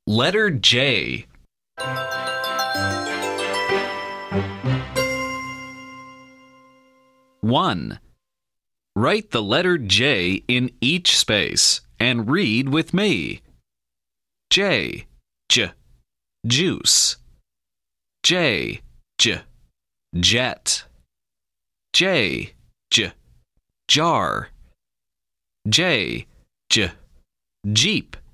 Letter J. 1. Write the letter J in each space and read with me. J, juice. J, jet. J, jar. J, jeep.